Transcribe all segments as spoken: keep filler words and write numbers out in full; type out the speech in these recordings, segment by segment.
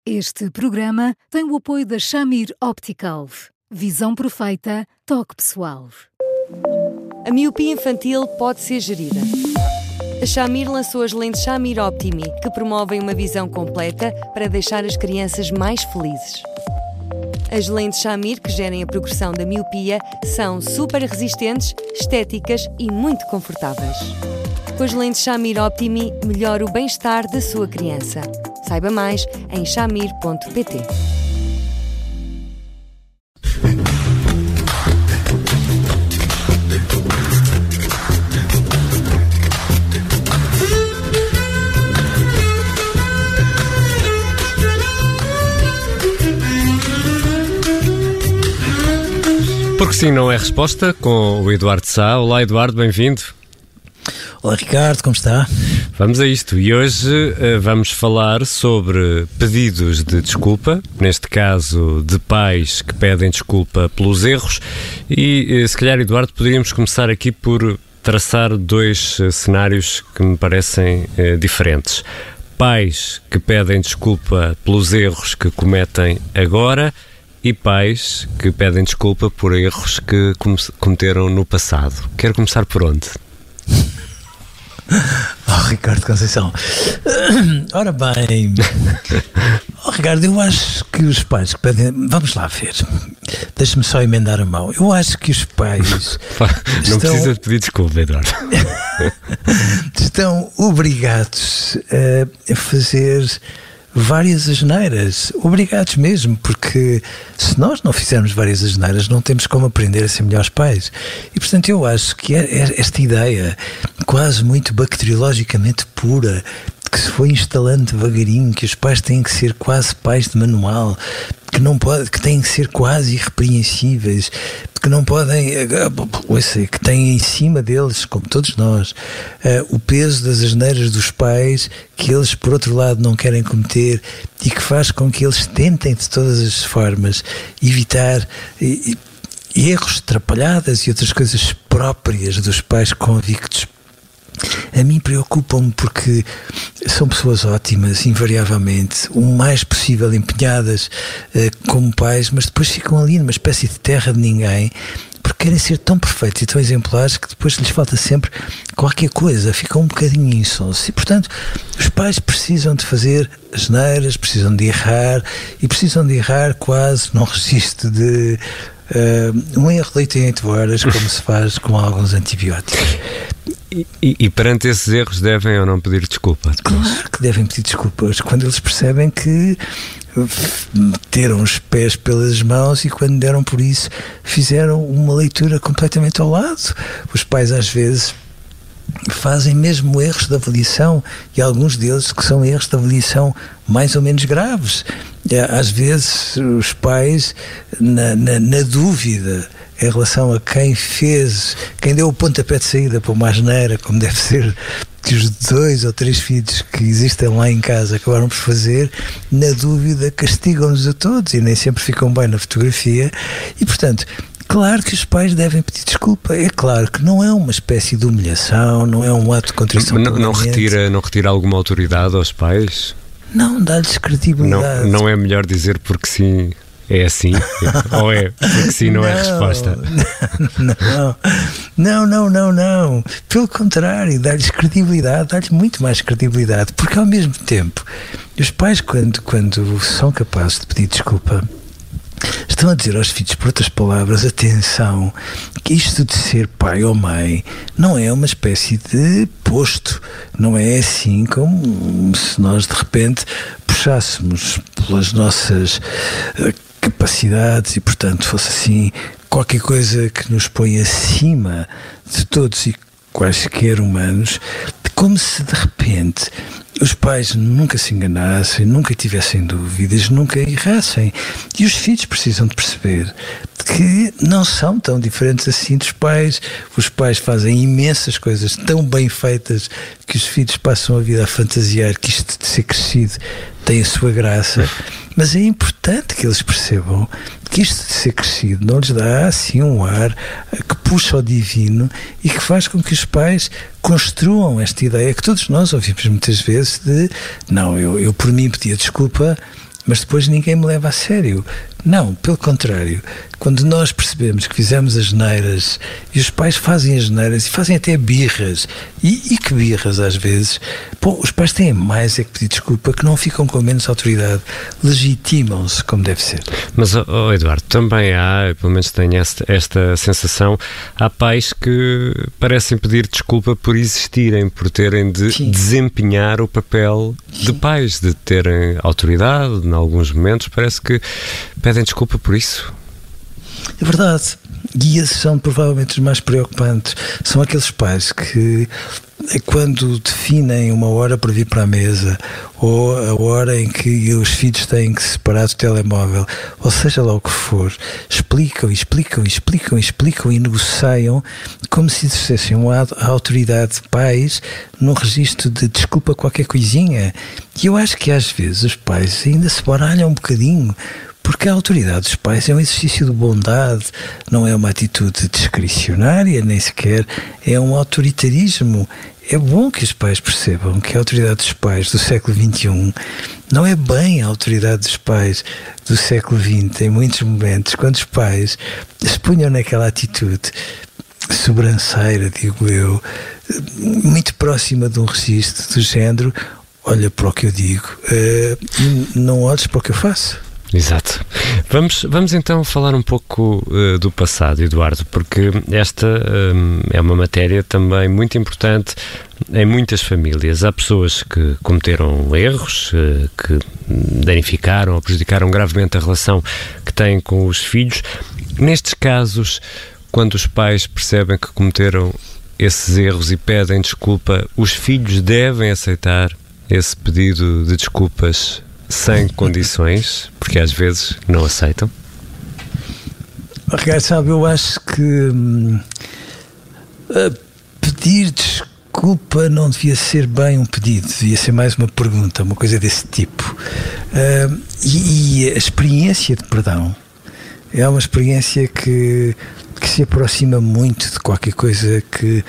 Este programa tem o apoio da Shamir Optical. Visão perfeita, toque pessoal. A miopia infantil pode ser gerida. A Shamir lançou as lentes Shamir Optimi, que promovem uma visão completa para deixar as crianças mais felizes. As lentes Shamir, que gerem a progressão da miopia, são super resistentes, estéticas e muito confortáveis. Com as lentes Shamir Optimi, melhora o bem-estar da sua criança. Saiba mais em shamir ponto pt. Porque sim, não é resposta, com o Eduardo Sá. Olá, Eduardo, bem-vindo. Olá, Ricardo, como está? Vamos a isto e hoje uh, vamos falar sobre pedidos de desculpa, neste caso de pais que pedem desculpa pelos erros e uh, se calhar, Eduardo, poderíamos começar aqui por traçar dois uh, cenários que me parecem uh, diferentes. Pais que pedem desculpa pelos erros que cometem agora e pais que pedem desculpa por erros que com- cometeram no passado. Quero começar por onde? Oh, Ricardo Conceição. Ora bem. Oh, Ricardo, eu acho que os pais que pedem... Vamos lá ver. Deixa-me só emendar a mão. Eu acho que os pais... Não estão... precisa de pedir desculpa, Eduardo. estão obrigados a fazer várias asneiras, obrigados mesmo, porque se nós não fizermos várias asneiras não temos como aprender a ser melhores pais. E portanto eu acho que esta ideia quase muito bacteriologicamente pura, que se foi instalando devagarinho, que os pais têm que ser quase pais de manual, que não pode, que têm que ser quase irrepreensíveis, que não podem, ouça, que têm em cima deles, como todos nós, uh, o peso das asneiras dos pais, que eles por outro lado não querem cometer e que faz com que eles tentem de todas as formas evitar e, e erros, atrapalhadas e outras coisas próprias dos pais convictos. A mim preocupam-me porque são pessoas ótimas, invariavelmente, o mais possível empenhadas uh, como pais, mas depois ficam ali numa espécie de terra de ninguém, porque querem ser tão perfeitos e tão exemplares que depois lhes falta sempre qualquer coisa, ficam um bocadinho insonsos. E, portanto, os pais precisam de fazer asneiras, precisam de errar, e precisam de errar quase num registro de uh, um erro de oitenta horas, como se faz com alguns antibióticos. E, e, e perante esses erros devem ou não pedir desculpa? Claro que devem pedir desculpas quando eles percebem que meteram os pés pelas mãos e quando deram por isso fizeram uma leitura completamente ao lado. Os pais às vezes fazem mesmo erros de avaliação e alguns deles que são erros de avaliação mais ou menos graves. Às vezes os pais na, na, na dúvida em relação a quem fez, quem deu o pontapé de saída para uma asneira, como deve ser que os dois ou três filhos que existem lá em casa acabaram por fazer, na dúvida castigam-nos a todos e nem sempre ficam bem na fotografia e, portanto, claro que os pais devem pedir desculpa. É claro que não é uma espécie de humilhação, não é um ato de contrição. Não, não, retira, não retira alguma autoridade aos pais? Não, dá-lhes credibilidade. Não, não é melhor dizer porque sim... É assim? Ou é porque sim não, não é a resposta? Não, não, não, não, não. Pelo contrário, dá-lhes credibilidade, dá-lhes muito mais credibilidade, porque ao mesmo tempo, os pais, quando, quando são capazes de pedir desculpa, estão a dizer aos filhos, por outras palavras, atenção, que isto de ser pai ou mãe não é uma espécie de posto, não é assim como se nós de repente puxássemos pelas nossas uh, capacidades e portanto fosse assim qualquer coisa que nos põe acima de todos e quaisquer humanos, como se de repente os pais nunca se enganassem, nunca tivessem dúvidas, nunca errassem. E os filhos precisam de perceber que não são tão diferentes assim dos pais. Os pais fazem imensas coisas tão bem feitas que os filhos passam a vida a fantasiar que isto de ser crescido tem a sua graça. Mas é importante que eles percebam que isto de ser crescido não lhes dá assim um ar que puxa ao divino e que faz com que os pais construam esta ideia que todos nós ouvimos muitas vezes de não, eu, eu por mim pedia desculpa mas depois ninguém me leva a sério. Não, pelo contrário, quando nós percebemos que fizemos as neiras e os pais fazem as neiras e fazem até birras, e, e que birras às vezes, bom, os pais têm mais é que pedir desculpa, que não ficam com menos autoridade, legitimam-se como deve ser. Mas, oh Eduardo, também há, pelo menos tenho esta, esta sensação, há pais que parecem pedir desculpa por existirem, por terem de Sim. desempenhar o papel Sim. de pais, de terem autoridade, em alguns momentos parece que pedem desculpa por isso. É verdade. E esses são provavelmente os mais preocupantes. São aqueles pais que, quando definem uma hora para vir para a mesa, ou a hora em que os filhos têm que se separar do telemóvel, ou seja lá o que for, explicam, explicam, explicam, explicam e negociam como se exercessem a autoridade de pais num registro de desculpa qualquer coisinha. E eu acho que às vezes os pais ainda se baralham um bocadinho, porque a autoridade dos pais é um exercício de bondade, não é uma atitude discricionária, nem sequer é um autoritarismo. É bom que os pais percebam que a autoridade dos pais do século vinte e um não é bem a autoridade dos pais do século vinte. Em muitos momentos, quando os pais se punham naquela atitude sobranceira, digo eu, muito próxima de um registro do género, olha para o que eu digo, uh, não olhes para o que eu faço. Exato. Vamos, vamos então falar um pouco uh, do passado, Eduardo, porque esta um, é uma matéria também muito importante em muitas famílias. Há pessoas que cometeram erros, uh, que danificaram ou prejudicaram gravemente a relação que têm com os filhos. Nestes casos, quando os pais percebem que cometeram esses erros e pedem desculpa, os filhos devem aceitar esse pedido de desculpas sem condições, porque às vezes não aceitam? Ricardo, sabe, eu acho que hum, pedir desculpa não devia ser bem um pedido, devia ser mais uma pergunta, uma coisa desse tipo. Uh, e, e a experiência de perdão é uma experiência que, que se aproxima muito de qualquer coisa que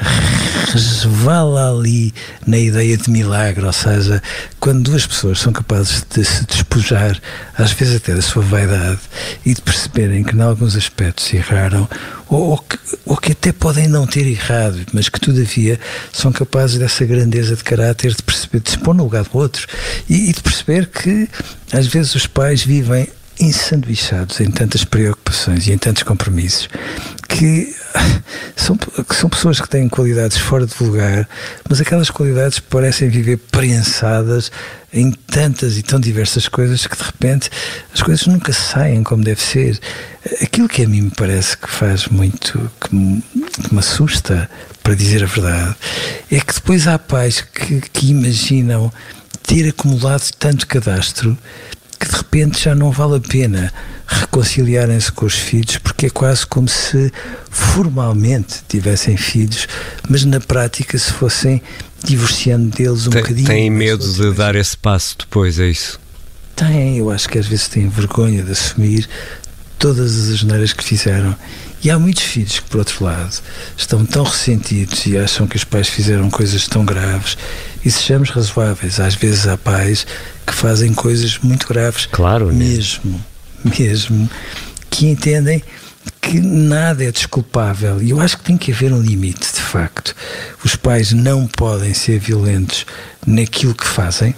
resvala ali na ideia de milagre, ou seja, quando duas pessoas são capazes de se despojar, às vezes até da sua vaidade, e de perceberem que em alguns aspectos erraram, ou, ou, que, ou que até podem não ter errado, mas que todavia são capazes dessa grandeza de caráter, de perceber, de se pôr no lugar do outro, e, e de perceber que às vezes os pais vivem ensanduichados em tantas preocupações e em tantos compromissos que são, que são pessoas que têm qualidades fora de lugar, mas aquelas qualidades parecem viver prensadas em tantas e tão diversas coisas que de repente as coisas nunca saem como deve ser. Aquilo que a mim me parece que faz muito, que me, que me assusta, para dizer a verdade, é que depois há pais que, que imaginam ter acumulado tanto cadastro que de repente já não vale a pena reconciliarem-se com os filhos, porque é quase como se formalmente tivessem filhos, mas na prática se fossem divorciando deles um Tem, bocadinho. Têm medo de dar esse passo depois, é isso? Têm, eu acho que às vezes têm vergonha de assumir todas as asneiras que fizeram. E há muitos filhos que, por outro lado, estão tão ressentidos e acham que os pais fizeram coisas tão graves, e sejamos razoáveis, às vezes há pais que fazem coisas muito graves, claro, mesmo, né? mesmo, que entendem que nada é desculpável. E eu acho que tem que haver um limite, de facto. Os pais não podem ser violentos naquilo que fazem,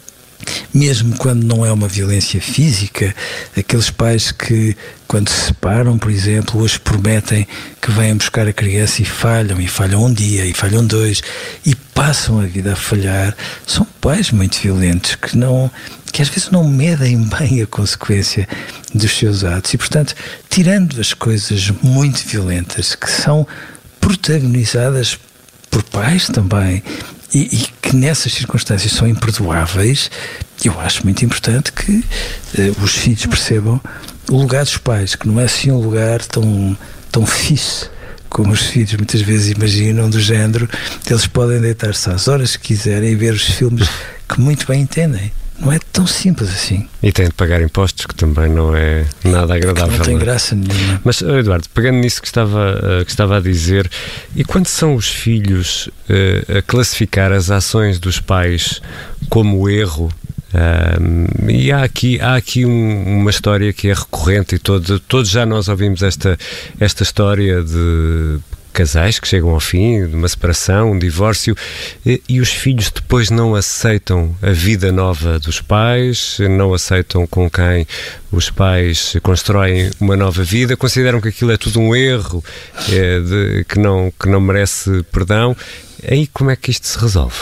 mesmo quando não é uma violência física. Aqueles pais que, quando se separam, por exemplo, hoje prometem que vêm buscar a criança e falham, e falham um dia, e falham dois, e passam a vida a falhar, são pais muito violentos, que, não, que às vezes não medem bem a consequência dos seus atos. E, portanto, tirando as coisas muito violentas, que são protagonizadas por pais também, E, e que nessas circunstâncias são imperdoáveis, eu acho muito importante que eh, os filhos percebam o lugar dos pais, que não é assim um lugar tão, tão fixe como os filhos muitas vezes imaginam, do género, eles podem deitar-se às horas que quiserem e ver os filmes que muito bem entendem. Não é tão simples assim. E tem de pagar impostos, que também não é nada agradável. Que não tem graça nenhuma. Mas, Eduardo, pegando nisso que estava, que estava a dizer, e quando são os filhos uh, a classificar as ações dos pais como erro, Um, e há aqui, há aqui um, uma história que é recorrente e todo, todos já nós ouvimos esta, esta história de casais que chegam ao fim, de uma separação, um divórcio, e, e os filhos depois não aceitam a vida nova dos pais, não aceitam com quem os pais constroem uma nova vida, consideram que aquilo é tudo um erro, é, de, que, não, que não merece perdão. Aí como é que isto se resolve?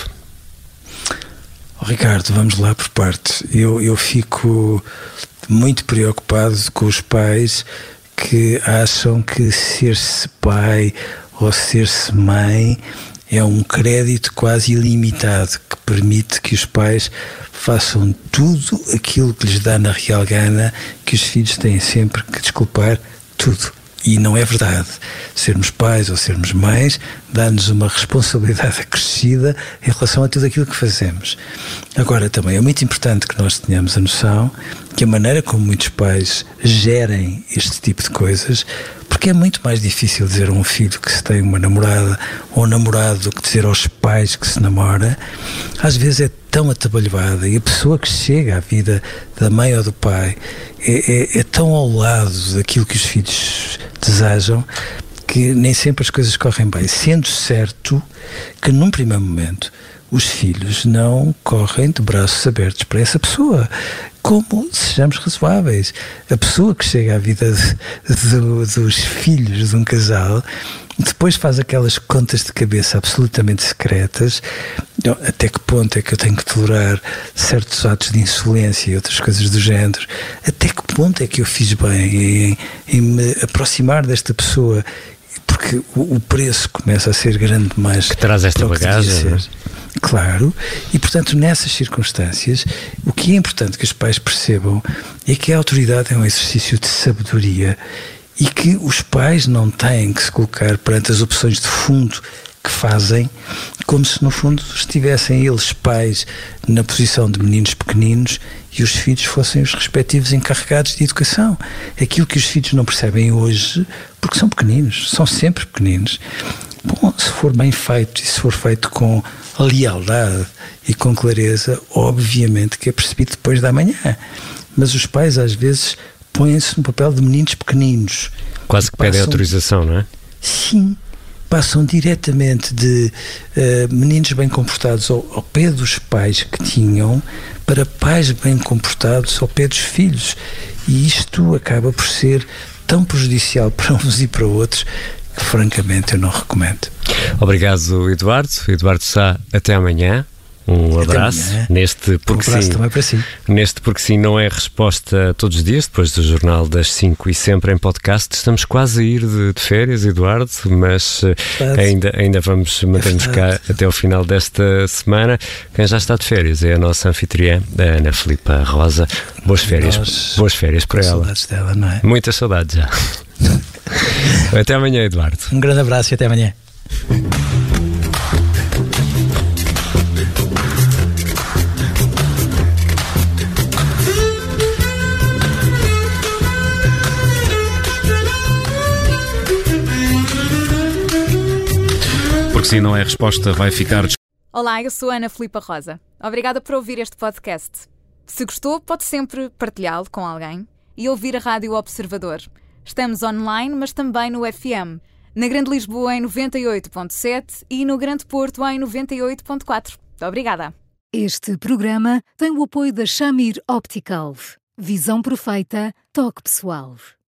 Oh, Ricardo, vamos lá por partes. Eu, eu fico muito preocupado com os pais que acham que ser-se pai ou ser-se mãe é um crédito quase ilimitado que permite que os pais façam tudo aquilo que lhes dá na real gana, que os filhos têm sempre que desculpar tudo. E não é verdade. Sermos pais ou sermos mães dá-nos uma responsabilidade acrescida em relação a tudo aquilo que fazemos. Agora, também é muito importante que nós tenhamos a noção que a maneira como muitos pais gerem este tipo de coisas, porque é muito mais difícil dizer a um filho que se tem uma namorada ou um namorado do que dizer aos pais que se namora, às vezes é tão atabalhoada, e a pessoa que chega à vida da mãe ou do pai é, é, é tão ao lado daquilo que os filhos desejam, que nem sempre as coisas correm bem, sendo certo que num primeiro momento os filhos não correm de braços abertos para essa pessoa, como sejamos razoáveis. A pessoa que chega à vida de, de, dos filhos de um casal depois faz aquelas contas de cabeça absolutamente secretas. Até que ponto é que eu tenho que tolerar certos atos de insolência e outras coisas do género? Até que ponto é que eu fiz bem em, em me aproximar desta pessoa? Porque o, o preço começa a ser grande demais. Que traz esta bagagem, não é? Claro, e portanto nessas circunstâncias o que é importante que os pais percebam é que a autoridade é um exercício de sabedoria e que os pais não têm que se colocar perante as opções de fundo que fazem, como se no fundo estivessem eles pais na posição de meninos pequeninos e os filhos fossem os respectivos encarregados de educação. Aquilo que os filhos não percebem hoje, porque são pequeninos, são sempre pequeninos. Bom, se for bem feito e se for feito com lealdade e com clareza, obviamente que é percebido depois da manhã. Mas os pais às vezes põem-se no papel de meninos pequeninos. Quase que passam, pedem autorização, não é? Sim, passam diretamente de uh, meninos bem comportados ao, ao pé dos pais que tinham para pais bem comportados ao pé dos filhos. E isto acaba por ser tão prejudicial para uns e para outros que francamente eu não recomendo. Obrigado, Eduardo. Eduardo Sá, até amanhã. Um até abraço. Amanhã. Neste porque um abraço sim, também para si. Neste porque sim não é resposta todos os dias, depois do Jornal das cinco e sempre em podcast. Estamos quase a ir de, de férias, Eduardo, mas é ainda, ainda vamos manter-nos é cá até o final desta semana. Quem já está de férias é a nossa anfitriã, a Ana Filipa Rosa. Boas férias. Nós, Boas férias para ela. Saudades dela, não é? Muitas saudades já. Até amanhã, Eduardo. Um grande abraço e até amanhã. Porque sim, não é resposta, vai ficar... Olá, eu sou a Ana Filipa Rosa. Obrigada por ouvir este podcast. Se gostou, pode sempre partilhá-lo com alguém e ouvir a Rádio Observador. Estamos online, mas também no F M. Na Grande Lisboa em noventa e oito ponto sete e no Grande Porto em noventa e oito ponto quatro. Obrigada. Este programa tem o apoio da Shamir Optical. Visão perfeita, toque pessoal.